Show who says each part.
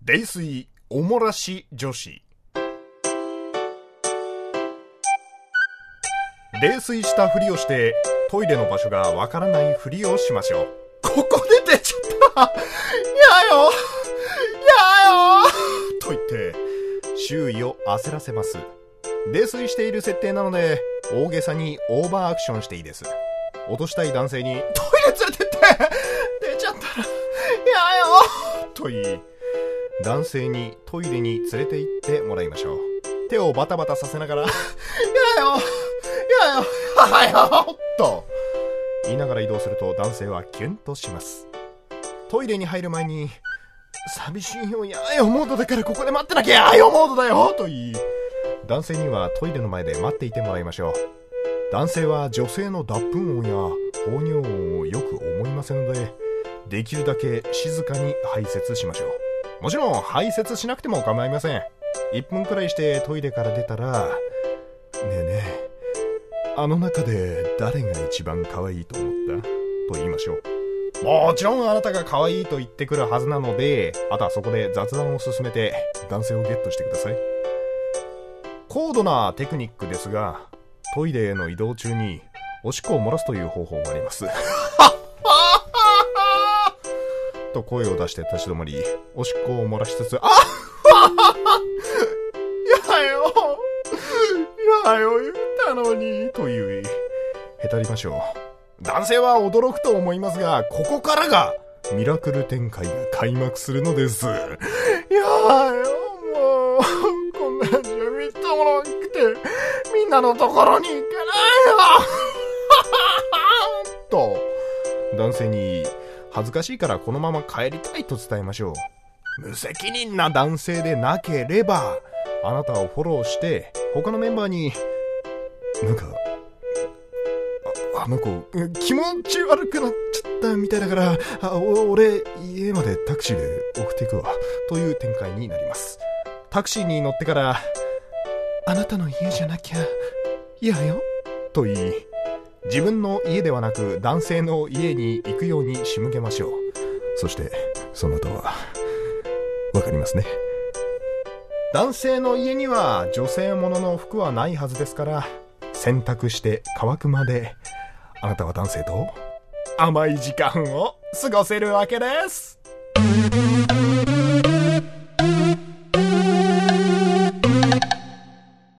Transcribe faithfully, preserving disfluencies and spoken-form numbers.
Speaker 1: 泥酔おもらし女子。泥酔したふりをしてトイレの場所がわからないふりをしましょう。ここで出ちゃったやよやよと言って周囲を焦らせます。泥酔している設定なので大げさにオーバーアクションしていいです。落としたい男性にトイレ連れてって出ちゃったらやよと言い、男性にトイレに連れて行ってもらいましょう。手をバタバタさせながらやよやよはよと言いながら移動すると男性はキュンとします。トイレに入る前に寂しいよやよモードだからここで待ってなきゃやよモードだよと言い、男性にはトイレの前で待っていてもらいましょう。男性は女性の脱糞音や放尿音をよく思いませんので、できるだけ静かに排泄しましょう。もちろん排泄しなくても構いません。いっぷんくらいしてトイレから出たら、ねえねえあの中で誰が一番可愛いと思ったと言いましょう。もちろんあなたが可愛いと言ってくるはずなので、あとはそこで雑談を進めて男性をゲットしてください。高度なテクニックですが、トイレへの移動中におしっこを漏らすという方法がありますと声を出して立ち止まり、おしっこを漏らしつつ、あっやよやよ言ったのにというへたりましょう。男性は驚くと思いますが、ここからがミラクル展開が開幕するのです。やよもうこんなじゃみっともなくてみんなのところに行けないよと男性に恥ずかしいからこのまま帰りたいと伝えましょう。無責任な男性でなければあなたをフォローして他のメンバーに、なんか あ, あの子気持ち悪くなっちゃったみたいだから、あお俺家までタクシーで送っていくわという展開になります。タクシーに乗ってから、あなたの家じゃなきゃ嫌よと言い、自分の家ではなく男性の家に行くように仕向けましょう。そしてその後はわかりますね。男性の家には女性ものの服はないはずですから、洗濯して乾くまであなたは男性と甘い時間を過ごせるわけです。